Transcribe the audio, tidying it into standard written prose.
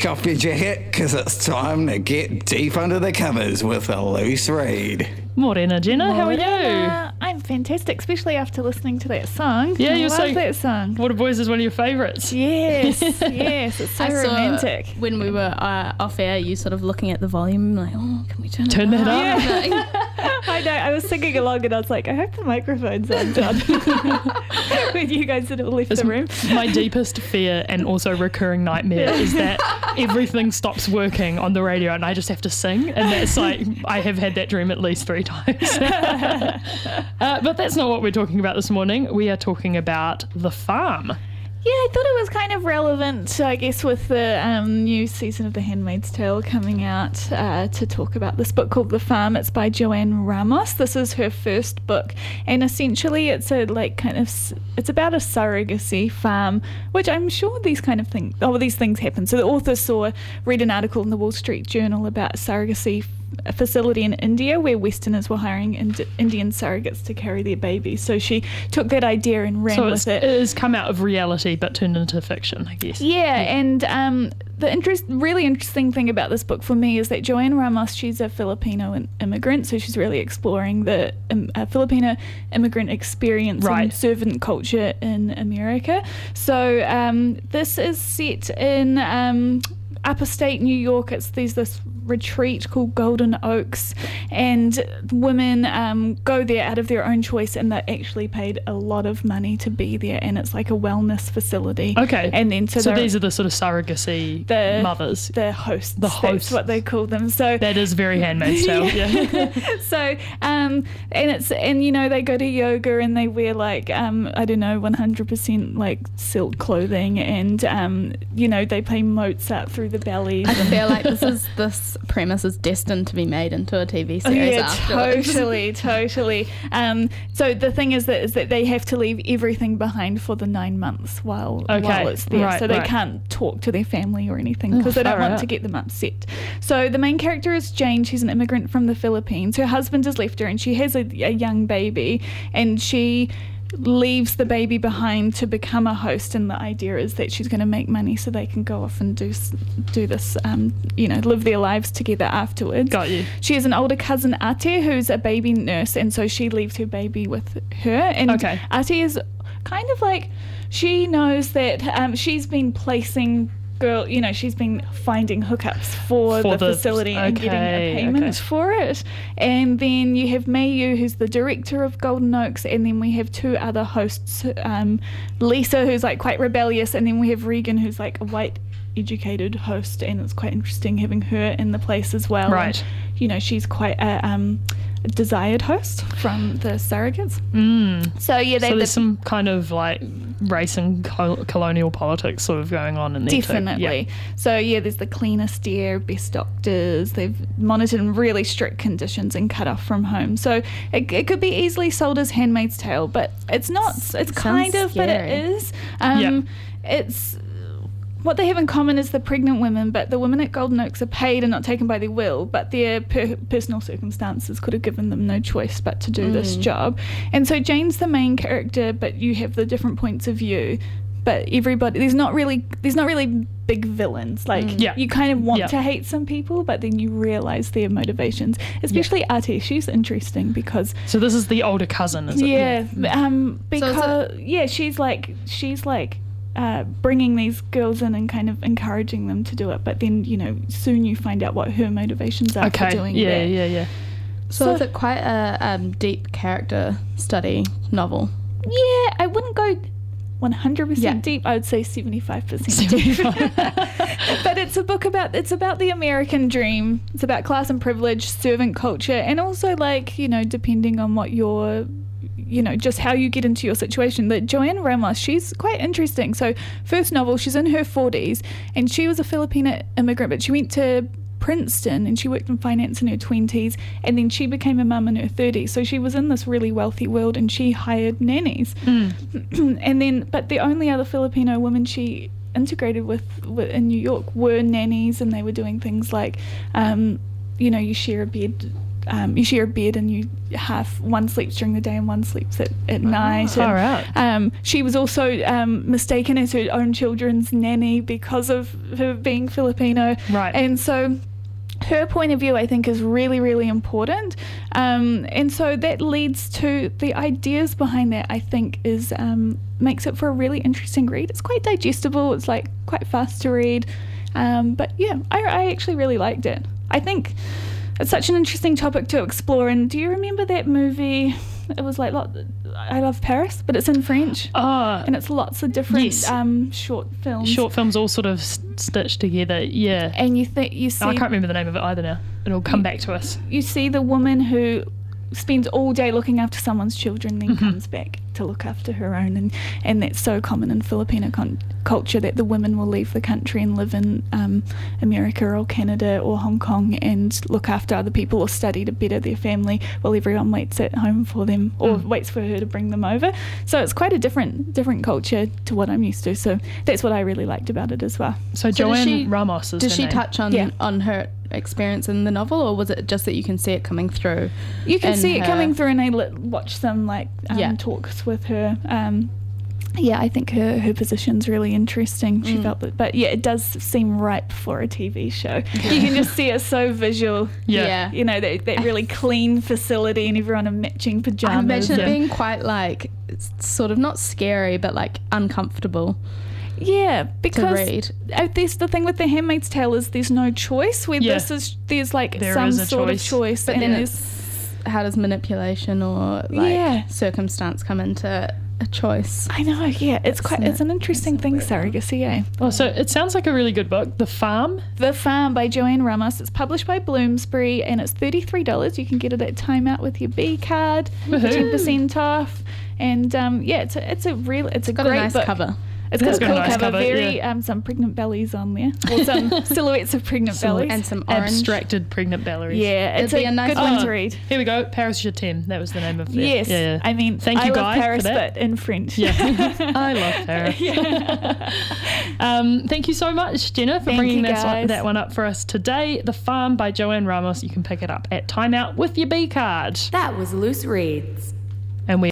Kick off your jacket, because it's time to get deep under the covers with a loose read. Morena, Jenna, how are you? I'm fantastic, especially after listening to that song. Yeah, I you're love saying that song. Water Boys is one of your favourites. Yes, yes, it's so romantic. When we were off air, you sort of looking at the volume, like, oh, can we turn that up? up? Yeah. I know, I was singing along and I was like, I hope the microphone's on, John. When you guys had left the room. My deepest fear and also recurring nightmare is that everything stops working on the radio and I just have to sing, and that's like, I have had that dream at least 3 times. But that's not what we're talking about this morning. We are talking about The Farm. Yeah, I thought it was kind of relevant, I guess, with the new season of The Handmaid's Tale coming out to talk about this book called The Farm. It's by Joanne Ramos. This is her first book, and essentially it's a it's about a surrogacy farm, which I'm sure these things happen. So the author read an article in the Wall Street Journal about surrogacy a facility in India where Westerners were hiring Indian surrogates to carry their babies. So she took that idea and ran with it. So it has come out of reality but turned into fiction, I guess. Yeah. And the really interesting thing about this book for me is that Joanne Ramos, she's a Filipino immigrant, so she's really exploring the Filipino immigrant experience and servant culture in America. So this is set in upper state New York. There's this retreat called Golden Oaks, and women go there out of their own choice, and they're actually paid a lot of money to be there, and it's like a wellness facility. Okay. And then so these are the sort of surrogate mothers. The hosts. That's what they call them. So that is very Handmaid's Tale. Yeah. So and you know, they go to yoga and they wear like I don't know, 100% like silk clothing, and you know, they play Mozart through the bellies. I feel like this premise is destined to be made into a TV series afterwards. Totally. So the thing is that they have to leave everything behind for the 9 months while it's there. So they can't talk to their family or anything because they don't want to get them upset. So the main character is Jane. She's an immigrant from the Philippines. Her husband has left her and she has a young baby, and she leaves the baby behind to become a host, and the idea is that she's going to make money so they can go off and do this, you know, live their lives together afterwards. Got you. She has an older cousin, Ate, who's a baby nurse, and so she leaves her baby with her. And Ate is kind of like, she knows that she's been placing she's been finding hookups for the facility and getting a payment for it. And then you have Mayu, who's the director of Golden Oaks, and then we have 2 other hosts, Lisa, who's like quite rebellious, and then we have Regan, who's like a white educated host, and it's quite interesting having her in the place as well. Right. And, you know, she's quite a desired host from the surrogates. So yeah, there's some kind of like race and colonial politics sort of going on in there. Definitely. Yeah. So yeah, there's the cleanest air, best doctors. They've monitored in really strict conditions and cut off from home. So it could be easily sold as Handmaid's Tale, but it's not. It's kind of, scary. but it is. It's. What they have in common is the pregnant women, but the women at Golden Oaks are paid and not taken by their will, but their personal circumstances could have given them no choice but to do this job. And so Jane's the main character, but you have the different points of view. But everybody, there's not really big villains. Like you kind of want to hate some people, but then you realise their motivations. Especially Ate, she's interesting because. So this is the older cousin, is it? Yeah, because she's like. Bringing these girls in and kind of encouraging them to do it, but then, you know, soon you find out what her motivations are for doing that. Yeah. So is it quite a deep character study novel? Yeah, I wouldn't go 100% deep. I would say 75% deep. But it's about the American dream. It's about class and privilege, servant culture, and also, like, you know, depending on what your, you know, just how you get into your situation. That Joanne Ramos, she's quite interesting. So first novel, she's in her 40s, and she was a Filipino immigrant, but she went to Princeton and she worked in finance in her 20s, and then she became a mum in her 30s. So she was in this really wealthy world, and she hired nannies. And then, but the only other Filipino women she integrated with in New York were nannies, and they were doing things like, you know, you share a bed you share a bed and you have one sleeps during the day and one sleeps at night. Far out. She was also mistaken as her own children's nanny because of her being Filipino. Right. And so her point of view, I think, is really, really important. And so that leads to the ideas behind that, I think, is makes it for a really interesting read. It's quite digestible. It's like quite fast to read. But yeah, I actually really liked it. I think it's such an interesting topic to explore. And do you remember that movie? It was like I Love Paris, but it's in French. And it's lots of different short films. Short films all sort of stitched together, yeah. And you see... I can't remember the name of it either now. It'll come back to us. You see the woman who spends all day looking after someone's children, then comes back to look after her own. And that's so common in Filipino culture, that the women will leave the country and live in America or Canada or Hong Kong and look after other people or study to better their family while everyone waits at home for them or waits for her to bring them over. So it's quite a different culture to what I'm used to. So that's what I really liked about it as well. So Joanne Ramos is Does her she name. touch on her experience in the novel, or was it just that you can see it coming through? You can see it her- coming through, and I watched some talks with her. I think her position's really interesting. She felt that, but yeah, it does seem ripe for a TV show. You can just see it so visual. Yeah. You know, that really clean facility and everyone in matching I pajamas. imagine it Yeah. being quite like, it's sort of not scary, but like uncomfortable Yeah, to because read. there's the thing with The Handmaid's Tale is there's no choice. Where Yeah. there's like There some is a sort choice. of choice, But and then there's how does manipulation or like Yeah. circumstance come into a choice? I know, yeah, it's an interesting thing, surrogacy, eh? Well, so it sounds like a really good book. The Farm. The Farm by Joanne Ramos. It's published by Bloomsbury and it's $33. You can get it at Time Out with your B card, Woohoo. 10% off. And it's a Got great a nice book. cover. It's got It's a got a cool nice cover. cover, Very yeah. some pregnant bellies on there, or some silhouettes of pregnant bellies. And some orange. Abstracted pregnant bellies. Yeah, it's It'd be a a nice good one one. to read. Here we go. Paris Je t'aime. That was the name of the. Yes, Yeah. I mean, Thank you, I Guy, love for Paris, that. but in French. Yeah. I love Paris. Thank you so much, Jenna, for Thank bringing you, guys. that one up for us today. The Farm by Joanne Ramos. You can pick it up at Time Out with your B card. That was Loose Reads. And we